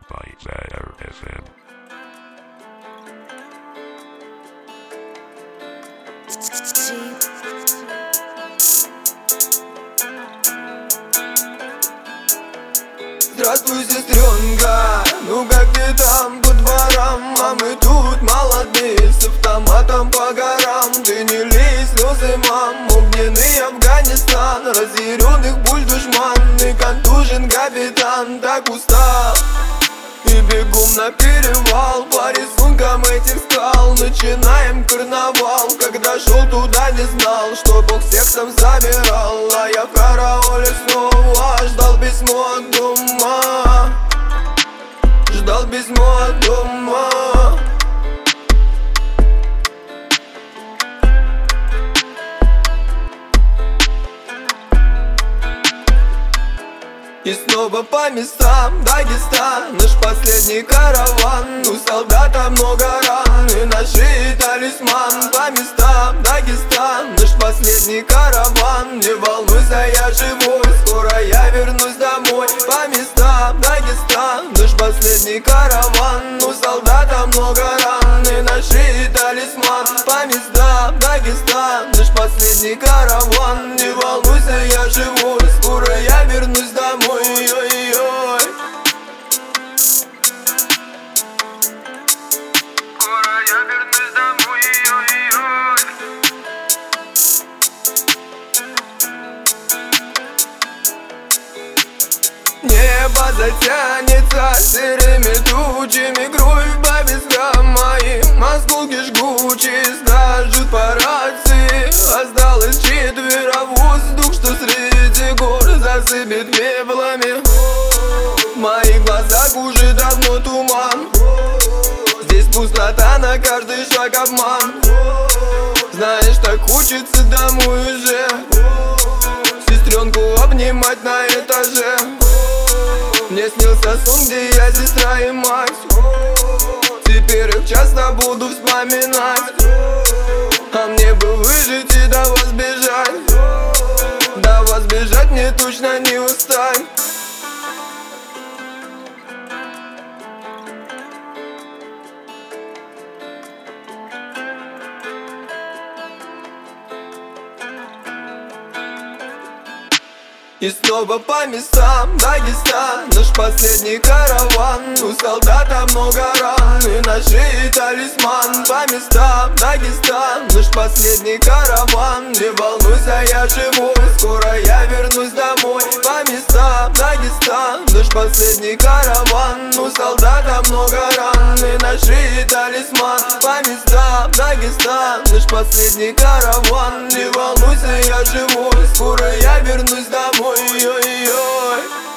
by Zaire FM. Здравствуй, сестренка, ну как ты там по дворам? А мы тут молодые, с автоматом по горам. Ты не лей слезы, мам, огненный Афганистан, разъяренных пуль душман и контужен капитан. Так устал и бегом на перевал, по рисункам этих скал начинаем карнавал. Когда шел туда, не знал, что Бог сердцем забирал. А я в карауле снова ждал письмо от дома, ждал письмо от дома. И снова по местам Дагестан, наш последний караван. У солдата много ран и на шее талисман. По местам Дагестан, наш последний караван. Не волнуйся, я живой, скоро я вернусь домой. По местам Дагестан, наш последний караван. У солдата много ран и на шее талисман. По местам Дагестан, наш последний караван. Не волнуйся, я живой, скоро я вернусь домой. Ой-ой-ой. Скоро я вернусь домой. Ой-ой-ой. Небо затянется серыми тучами, кровь по вискам моим, осколки жгучие скажут по рации. Осталось четверо, воздух, что среди гор засыпет пеплами. В моих глазах уже давно туман, здесь пустота, на каждый шаг обман. Знаешь, так хочется домой уже, сестренку обнимать на этаже. Мне снился сон, где я сестра и мать, теперь их часто буду вспоминать. А мне бы выжить и до вас бежать, до вас бежать мне точно не устать. И снова по местам Дагестан, наш последний караван. У солдата много ран и на шее талисман. По местам Дагестан, наш последний караван. Не волнуйся, я живой, скоро я вернусь домой. По местам Дагестан, наш последний караван. У солдата много ран и на шее талисман. По местам Дагестан, наш последний караван. Не волнуйся, я живой, скоро я вернусь домой. Ой-ой-ой.